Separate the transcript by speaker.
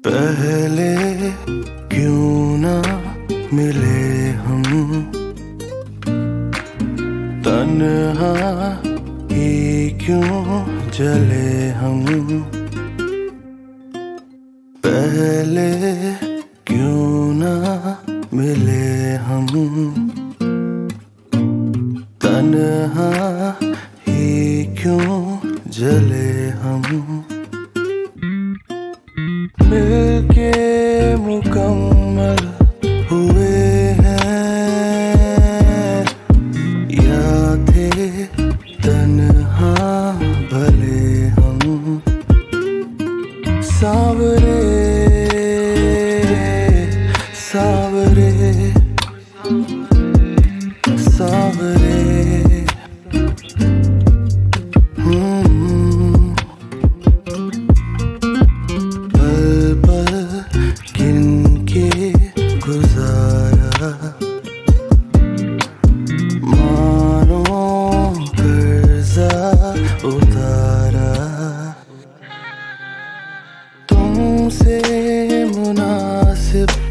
Speaker 1: पहले क्यों ना मिले हम, तन्हा ही क्यों जले हम। पहले क्यों ना मिले हम, तन्हा ही क्यों जले हम। मिलके मुकम्मल हुए हैं, या थे तन्हा भले हम। सावरे सावरे सावरे गुजारा मानो कर्जा उतारा। तुमसे मुनासिब